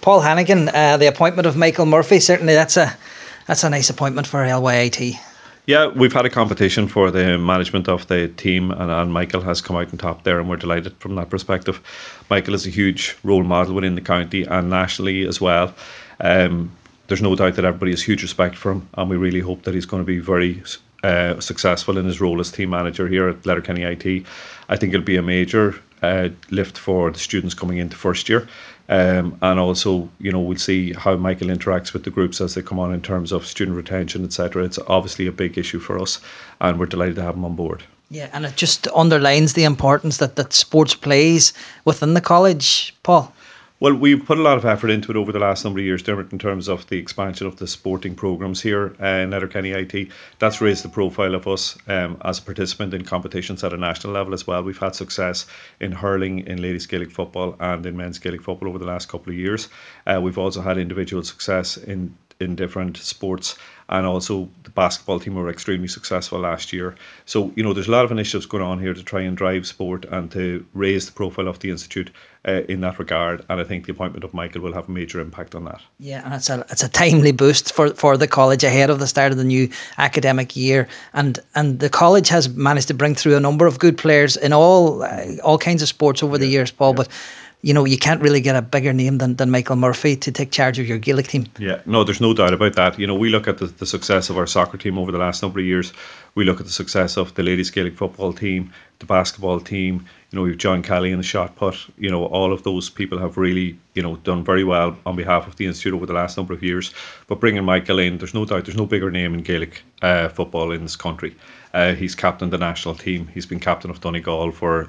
Paul Hannigan, the appointment of Michael Murphy, certainly that's a nice appointment for LYIT. Yeah, we've had a competition for the management of the team, and Michael has come out on top there, and we're delighted from that perspective. Michael is a huge role model within the county and nationally as well. There's no doubt that everybody has huge respect for him, and we really hope that he's going to be very successful in his role as team manager here at Letterkenny IT. I think it'll be a major lift for the students coming into first year. And also, we'll see how Michael interacts with the groups as they come on in terms of student retention, etc. It's obviously a big issue for us, and we're delighted to have him on board. Yeah, and it just underlines the importance that sports plays within the college, Paul. Well, we've put a lot of effort into it over the last number of years, Dermot, in terms of the expansion of the sporting programmes here in Letterkenny IT. That's raised the profile of us as a participant in competitions at a national level as well. We've had success in hurling, in ladies Gaelic football and in men's Gaelic football over the last couple of years. We've also had individual success in different sports, and also the basketball team were extremely successful last year. So, there's a lot of initiatives going on here to try and drive sport and to raise the profile of the institute in that regard, and I think the appointment of Michael will have a major impact on that. Yeah, and it's a timely boost for the college ahead of the start of the new academic year, and the college has managed to bring through a number of good players in all kinds of sports over the years, Paul, but you can't really get a bigger name than Michael Murphy to take charge of your Gaelic team. Yeah, no, there's no doubt about that. We look at the success of our soccer team over the last number of years. We look at the success of the ladies Gaelic football team, the basketball team. We've John Kelly in the shot put. All of those people have really, done very well on behalf of the institute over the last number of years. But bringing Michael in, there's no doubt, there's no bigger name in Gaelic football in this country. He's captained the national team. He's been captain of Donegal for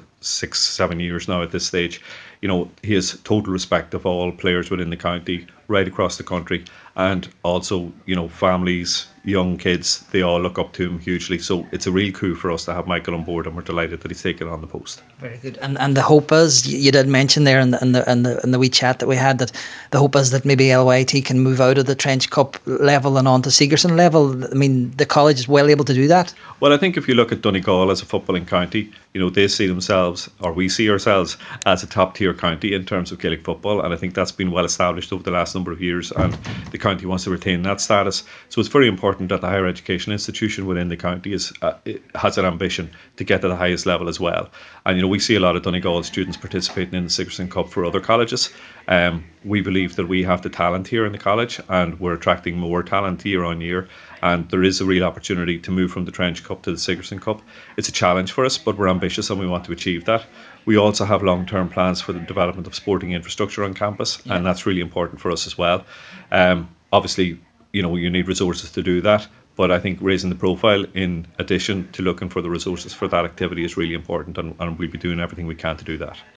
6-7 years now at this stage. He has total respect of all players within the county, right across the country, and also, families, young kids, they all look up to him hugely. So it's a real coup for us to have Michael on board, and we're delighted that he's taken on the post. Very good. And the hope is, you did mention there in the wee chat that we had, that the hope is that maybe LYT can move out of the Trench Cup level and on to Segerson level. I mean, the college is well able to do that. Well, I think if you look at Donegal as a footballing county, they see themselves, or we see ourselves, as a top tier county in terms of Gaelic football, and I think that's been well established over the last number of years, and the county wants to retain that status. So it's very important that the higher education institution within the county has an ambition to get to the highest level as well. And we see a lot of Donegal students participating in the Sigerson Cup for other colleges. We believe that we have the talent here in the college, and we're attracting more talent year on year, and there is a real opportunity to move from the Trench Cup to the Sigerson Cup. It's a challenge for us, but we're ambitious and we want to achieve that. We also have long-term plans for the development of sporting infrastructure on campus, and that's really important for us as well. Obviously, you need resources to do that, but I think raising the profile in addition to looking for the resources for that activity is really important, and we'll be doing everything we can to do that.